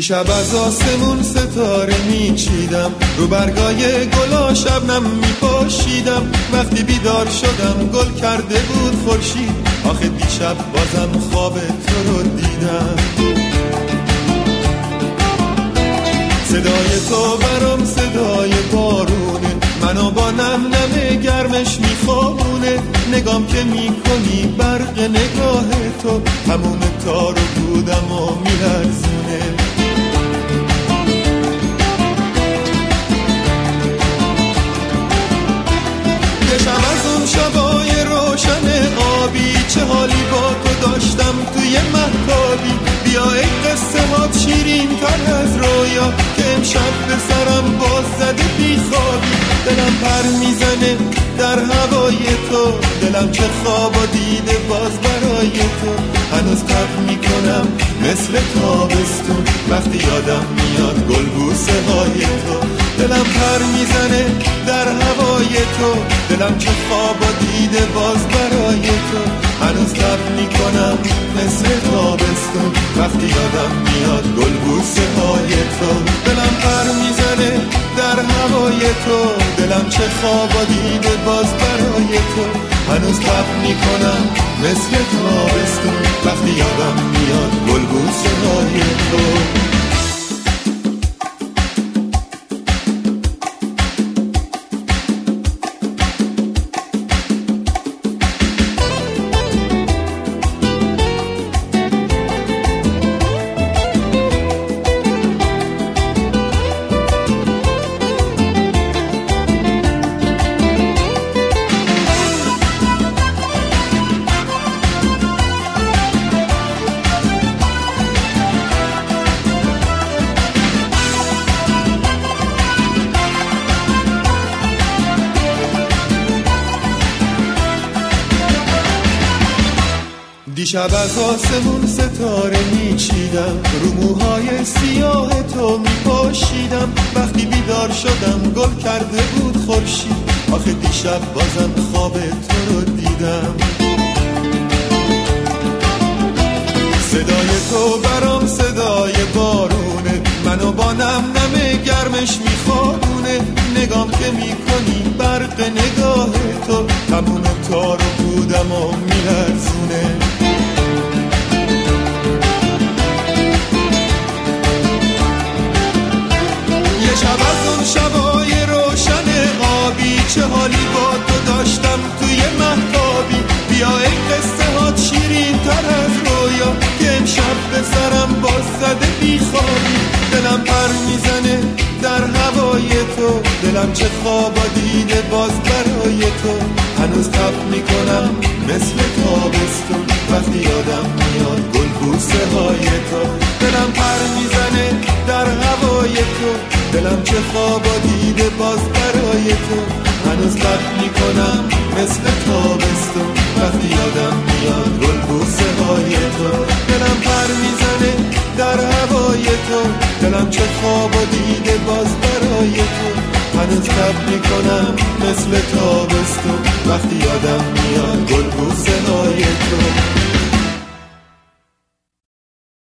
دیشب از آسمون ستاره میچیدم، رو برگای گلا شبنم میپاشیدم. وقتی بیدار شدم گل کرده بود خورشید، آخه دیشب بازم خواب تو رو دیدم. صدای تو برام صدای بارونه، منو با نم نم گرمش میخوابونه. نگام که میکنی برق نگاه تو، تموم تارو بودم و میلرزونه. یه شب از اون شبای روشن آبی، چه حالی با تو داشتم توی مهتابی. بیا ای قصه هات شیرین تر از رویا، که امشب به سرم باز زده بی خوابی. دلم پر میزنه در هوای تو، دلم چه خوابا دیده باز برای تو. هنوز تب میکنم مثل تابستون، وقتی یادم میاد گلبوسه های تو. دلم پر میزنه در هوای تو، دلم چه خوابا دیده باز برای تو. هنوز تب میکنم مثل تابستون، وقتی یادم میاد گلبوسه های تو. دلم پر میزنه در هوای تو، دلم چه خوابا دیده باز برای تو. هنوز تب میکنم مثل تابستون، وقتی یادم میاد گلبوسه های تو. دیشب از آسمون ستاره میچیدم، رو موهای سیاه تو میپاشیدم. وقتی بیدار شدم گل کرده بود خورشید، آخه دیشب بازم خواب تو رو دیدم. صدای تو برام صدای بارونه، منو با نم نم گرمش میخوابونه. نگام که میکنی برق نگاه تو، تموم تارو بودم و میلرزونه. یه شب از اون شبای روشن آبی، چه حالی با تو داشتم توی مهتابی. بیا ای قصه هات شیرین تر از رویا، که امشب به سرم باز زده بی خوابی. دلم پر میزنه در هوای تو، دلم چه خوابا دیده باز برای تو. هنوز تب میکنم مثل تابستون، وقتی یادم میاد گلبوسه های تو. دلم پر میزنه در هوای تو، دلم چه خوابا دیده باز برای تو. هنوز تب میکنم مثل تابستون، وقتی یادم میاد گلبوسه های تو. دلم پر میزنه در هوای تو، دلم چه خوابا دیده باز برای تو. هنوز تب میکنم مثل تابستون، وقتی یادم میاد گلبوسه های